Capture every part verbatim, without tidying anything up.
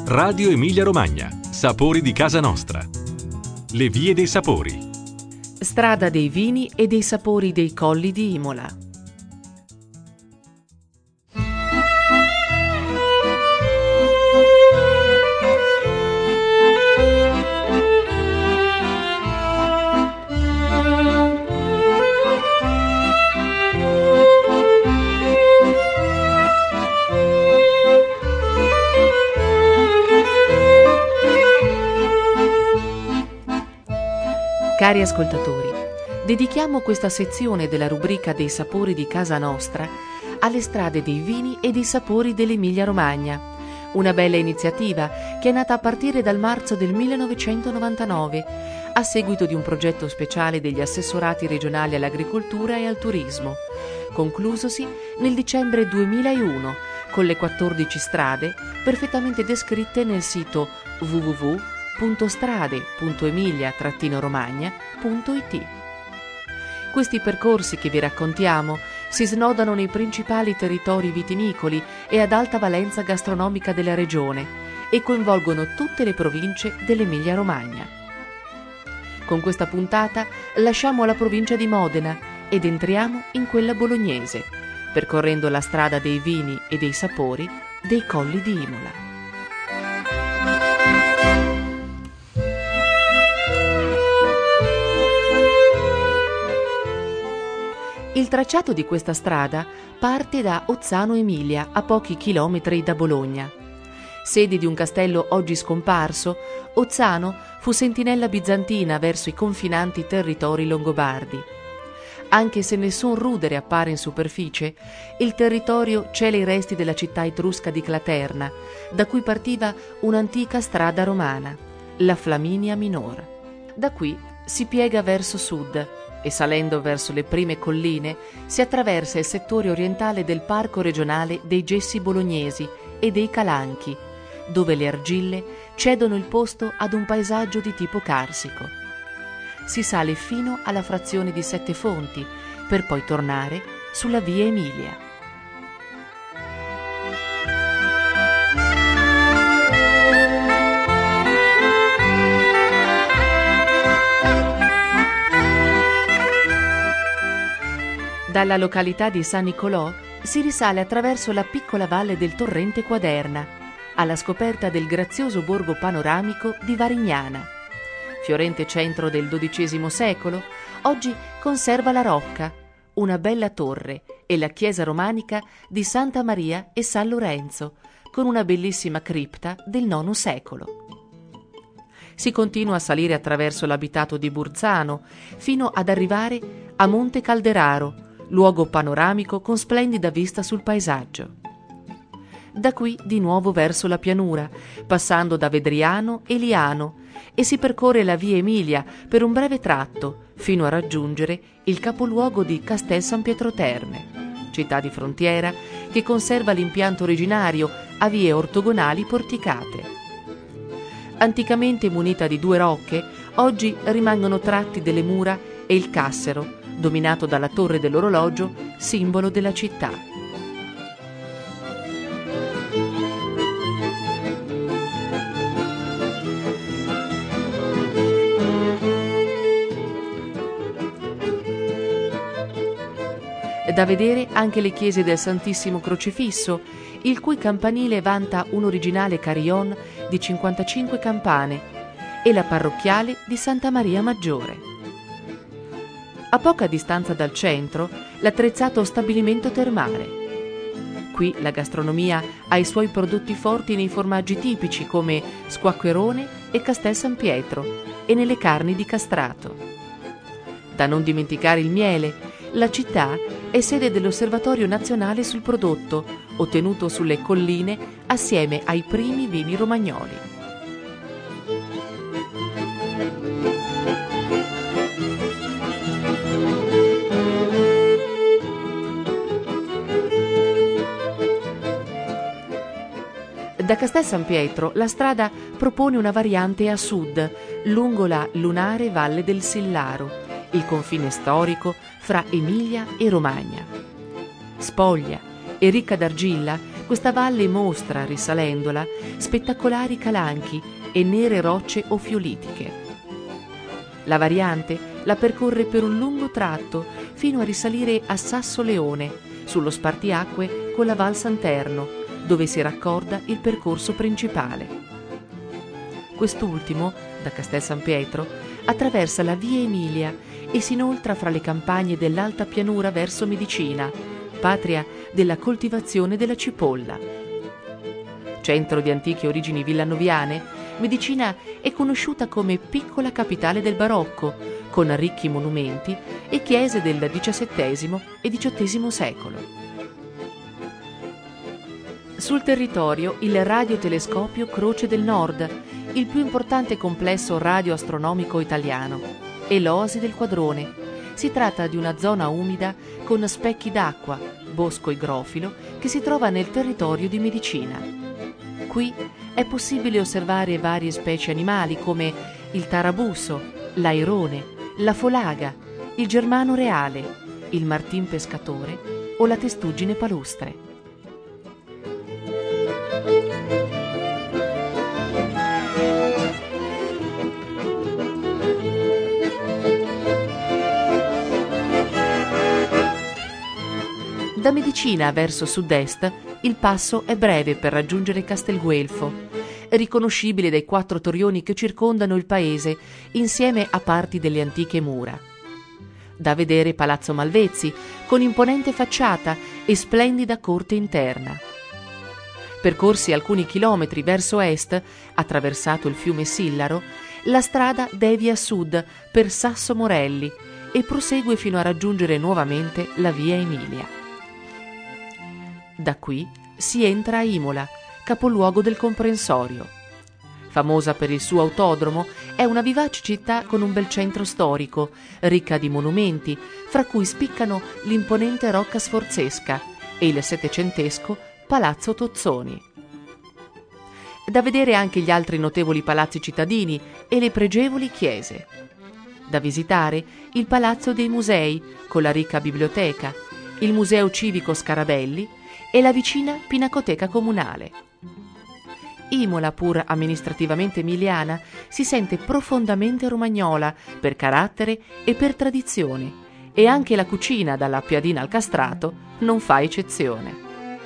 Radio Emilia Romagna. Sapori di casa nostra. Le vie dei sapori. Strada dei vini e dei sapori dei Colli di Imola. Cari ascoltatori, dedichiamo questa sezione della rubrica dei sapori di casa nostra alle strade dei vini e dei sapori dell'Emilia-Romagna, una bella iniziativa che è nata a partire dal marzo del millenovecentonovantanove, a seguito di un progetto speciale degli assessorati regionali all'agricoltura e al turismo, conclusosi nel dicembre duemilauno con le quattordici strade perfettamente descritte nel sito w w w punto strade punto emilia romagna punto i t. Questi percorsi che vi raccontiamo si snodano nei principali territori vitinicoli e ad alta valenza gastronomica della regione e coinvolgono tutte le province dell'Emilia-Romagna. Con questa puntata lasciamo la provincia di Modena ed entriamo in quella bolognese, percorrendo la strada dei vini e dei sapori dei Colli di Imola. Il tracciato di questa strada parte da Ozzano Emilia, a pochi chilometri da Bologna. Sede di un castello oggi scomparso, Ozzano fu sentinella bizantina verso i confinanti territori longobardi. Anche se nessun rudere appare in superficie, il territorio cela i resti della città etrusca di Claterna, da cui partiva un'antica strada romana, la Flaminia Minor. Da qui si piega verso sud e salendo verso le prime colline si attraversa il settore orientale del Parco regionale dei Gessi Bolognesi e dei Calanchi, dove le argille cedono il posto ad un paesaggio di tipo carsico. Si sale fino alla frazione di Sette Fonti, per poi tornare sulla via Emilia. Dalla località di San Nicolò si risale attraverso la piccola valle del torrente Quaderna, alla scoperta del grazioso borgo panoramico di Varignana. Fiorente centro del dodicesimo secolo, oggi conserva la Rocca, una bella torre, e la chiesa romanica di Santa Maria e San Lorenzo, con una bellissima cripta del nono secolo. Si continua a salire attraverso l'abitato di Burzano, fino ad arrivare a Monte Calderaro, luogo panoramico con splendida vista sul paesaggio. Da qui di nuovo verso la pianura, passando da Vedriano e Liano, e si percorre la via Emilia per un breve tratto, fino a raggiungere il capoluogo di Castel San Pietro Terme, città di frontiera che conserva l'impianto originario a vie ortogonali porticate. Anticamente munita di due rocche, oggi rimangono tratti delle mura e il cassero, dominato dalla torre dell'orologio, simbolo della città. Da vedere anche le chiese del Santissimo Crocifisso, il cui campanile vanta un originale carillon di cinquantacinque campane, e la parrocchiale di Santa Maria Maggiore. A poca distanza dal centro, l'attrezzato stabilimento termale. Qui la gastronomia ha i suoi prodotti forti nei formaggi tipici come squacquerone e Castel San Pietro e nelle carni di castrato. Da non dimenticare il miele, la città è sede dell'Osservatorio Nazionale sul Prodotto, ottenuto sulle colline assieme ai primi vini romagnoli. Da Castel San Pietro la strada propone una variante a sud, lungo la lunare Valle del Sillaro, il confine storico fra Emilia e Romagna. Spoglia e ricca d'argilla Questa valle mostra, risalendola, spettacolari calanchi e nere rocce ofiolitiche. La variante la percorre per un lungo tratto fino a risalire a Sasso Leone, sullo spartiacque con la Val Santerno, dove si raccorda il percorso principale. Quest'ultimo, da Castel San Pietro, attraversa la Via Emilia e si inoltra fra le campagne dell'alta pianura verso Medicina, patria della coltivazione della cipolla. Centro di antiche origini villanoviane, Medicina è conosciuta come piccola capitale del barocco, con ricchi monumenti e chiese del diciassettesimo e diciottesimo secolo. Sul territorio il radiotelescopio Croce del Nord, il più importante complesso radioastronomico italiano, e l'Oasi del Quadrone. Si tratta di una zona umida con specchi d'acqua, bosco igrofilo, che si trova nel territorio di Medicina. Qui è possibile osservare varie specie animali come il tarabusso, l'airone, la folaga, il germano reale, il martin pescatore o la testuggine palustre. Da Medicina verso sud-est il passo è breve per raggiungere Castelguelfo, riconoscibile dai quattro torrioni che circondano il paese insieme a parti delle antiche mura. Da vedere Palazzo Malvezzi con imponente facciata e splendida corte interna. Percorsi alcuni chilometri verso est, attraversato il fiume Sillaro, la strada devia a sud per Sasso Morelli e prosegue fino a raggiungere nuovamente la Via Emilia. Da qui si entra a Imola, capoluogo del comprensorio. Famosa per il suo autodromo, è una vivace città con un bel centro storico, ricca di monumenti, fra cui spiccano l'imponente Rocca Sforzesca e il settecentesco Palazzo Tozzoni. Da vedere anche gli altri notevoli palazzi cittadini e le pregevoli chiese. Da visitare il Palazzo dei Musei, con la ricca biblioteca, il Museo Civico Scarabelli e la vicina Pinacoteca Comunale. Imola, pur amministrativamente emiliana, si sente profondamente romagnola per carattere e per tradizione, e anche la cucina, dalla piadina al castrato, non fa eccezione.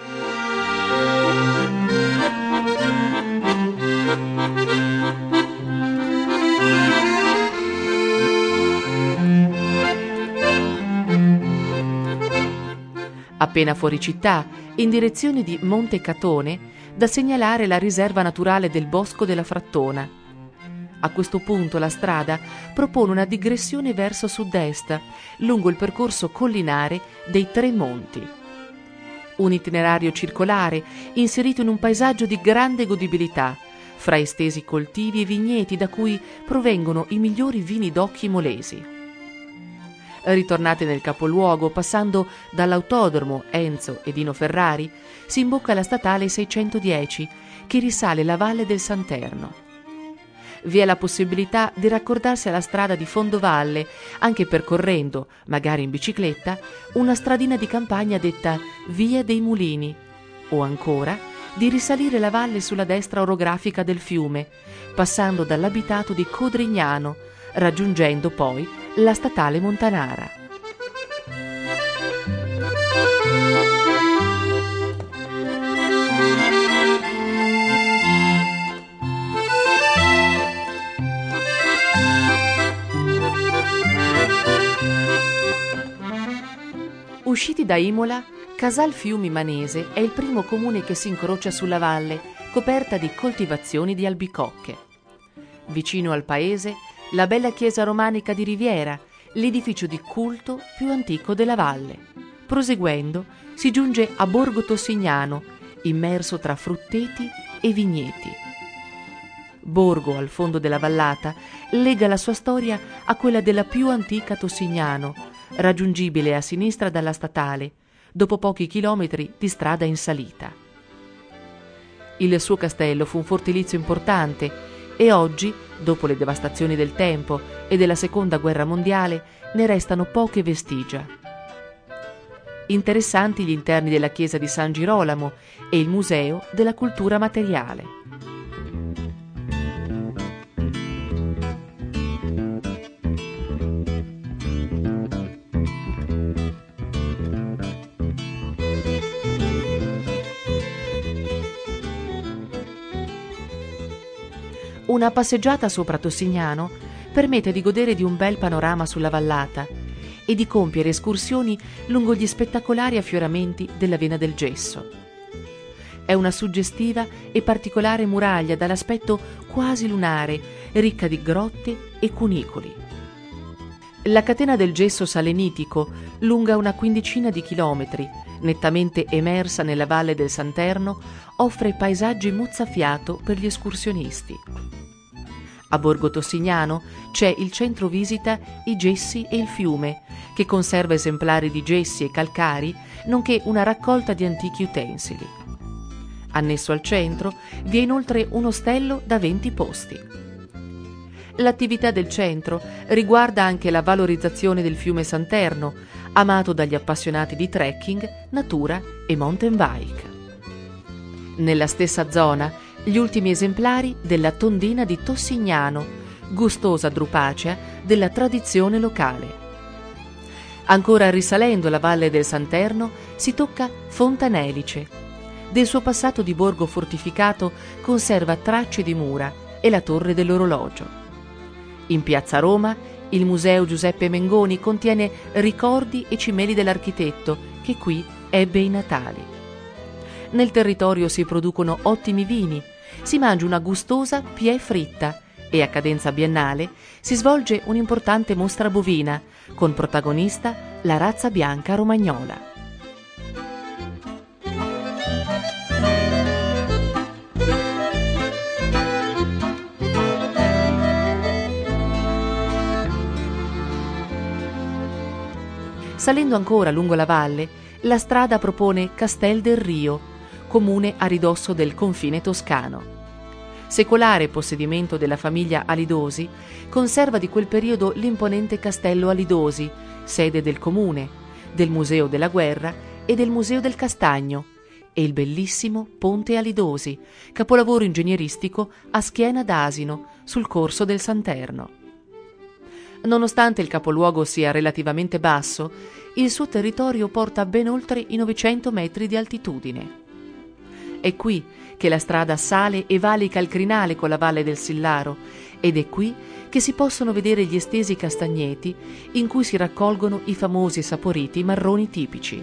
Appena fuori città, in direzione di Monte Catone, da segnalare la riserva naturale del Bosco della Frattona. A questo punto la strada propone una digressione verso sud-est, lungo il percorso collinare dei Tre Monti. Un itinerario circolare inserito in un paesaggio di grande godibilità, fra estesi coltivi e vigneti da cui provengono i migliori vini d'occhi molesi. Ritornate nel capoluogo, passando dall'autodromo Enzo e Dino Ferrari, si imbocca la statale seicentodieci, che risale la valle del Santerno. Vi è la possibilità di raccordarsi alla strada di fondovalle, anche percorrendo, magari in bicicletta, una stradina di campagna detta Via dei Mulini, o ancora di risalire la valle sulla destra orografica del fiume, passando dall'abitato di Codrignano, raggiungendo poi la statale Montanara. Usciti da Imola, Casal Fiumi Manese è il primo comune che si incrocia sulla valle, coperta di coltivazioni di albicocche. Vicino al paese, la bella chiesa romanica di Riviera, l'edificio di culto più antico della valle. Proseguendo, si giunge a Borgo Tossignano, immerso tra frutteti e vigneti. Borgo, al fondo della vallata, lega la sua storia a quella della più antica Tossignano, raggiungibile a sinistra dalla statale, dopo pochi chilometri di strada in salita. Il suo castello fu un fortilizio importante e oggi, dopo le devastazioni del tempo e della Seconda Guerra Mondiale, ne restano poche vestigia. Interessanti gli interni della chiesa di San Girolamo e il Museo della Cultura Materiale. Una passeggiata sopra Tossignano permette di godere di un bel panorama sulla vallata e di compiere escursioni lungo gli spettacolari affioramenti della Vena del Gesso. È una suggestiva e particolare muraglia dall'aspetto quasi lunare, ricca di grotte e cunicoli. La catena del gesso salenitico, lunga una quindicina di chilometri, nettamente emersa nella valle del Santerno, offre paesaggi mozzafiato per gli escursionisti. A Borgo Tossignano c'è il centro visita I Gessi e il Fiume, che conserva esemplari di gessi e calcari, nonché una raccolta di antichi utensili. Annesso al centro vi è inoltre un ostello da venti posti. L'attività del centro riguarda anche la valorizzazione del fiume Santerno, amato dagli appassionati di trekking, natura e mountain bike. Nella stessa zona gli ultimi esemplari della tondina di Tossignano, gustosa drupacea della tradizione locale. Ancora risalendo la valle del Santerno si tocca Fontanelice. Del suo passato di borgo fortificato conserva tracce di mura e la torre dell'orologio. In piazza Roma il Museo Giuseppe Mengoni contiene ricordi e cimeli dell'architetto che qui ebbe i natali. Nel territorio si producono ottimi vini, si mangia una gustosa pie fritta e a cadenza biennale si svolge un'importante mostra bovina con protagonista la razza bianca romagnola. Salendo ancora lungo la valle, la strada propone Castel del Rio, comune a ridosso del confine toscano. Secolare possedimento della famiglia Alidosi, conserva di quel periodo l'imponente castello Alidosi, sede del comune, del Museo della Guerra e del Museo del Castagno, e il bellissimo Ponte Alidosi, capolavoro ingegneristico a schiena d'asino sul corso del Santerno. Nonostante il capoluogo sia relativamente basso, il suo territorio porta ben oltre i novecento metri di altitudine. È qui che la strada sale e valica il crinale con la valle del Sillaro ed è qui che si possono vedere gli estesi castagneti in cui si raccolgono i famosi e saporiti marroni tipici.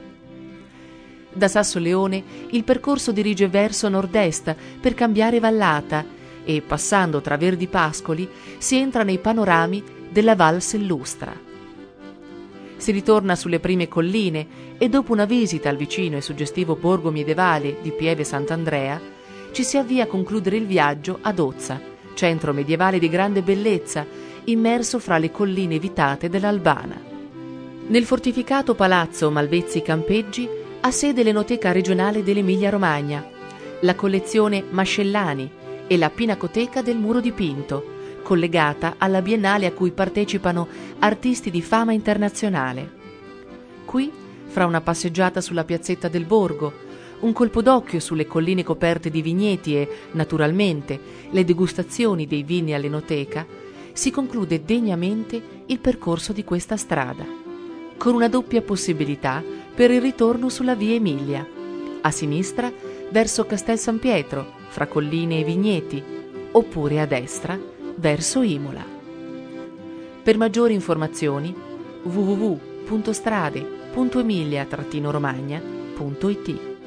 Da Sassoleone il percorso dirige verso nord-est per cambiare vallata e, passando tra verdi pascoli, si entra nei panorami della Val Sellustra. Si ritorna sulle prime colline e dopo una visita al vicino e suggestivo borgo medievale di Pieve Sant'Andrea ci si avvia a concludere il viaggio ad Ozza, centro medievale di grande bellezza, immerso fra le colline vitate dell'Albana. Nel fortificato palazzo Malvezzi Campeggi ha sede l'Enoteca regionale dell'Emilia-Romagna, la collezione Mascellani e la Pinacoteca del Muro dipinto, collegata alla biennale a cui partecipano artisti di fama internazionale. Qui, fra una passeggiata sulla piazzetta del borgo, un colpo d'occhio sulle colline coperte di vigneti e, naturalmente, le degustazioni dei vini all'Enoteca, si conclude degnamente il percorso di questa strada, con una doppia possibilità per il ritorno sulla via Emilia, a sinistra verso Castel San Pietro, fra colline e vigneti, oppure a destra verso Imola. Per maggiori informazioni w w w punto strade punto emilia romagna punto i t.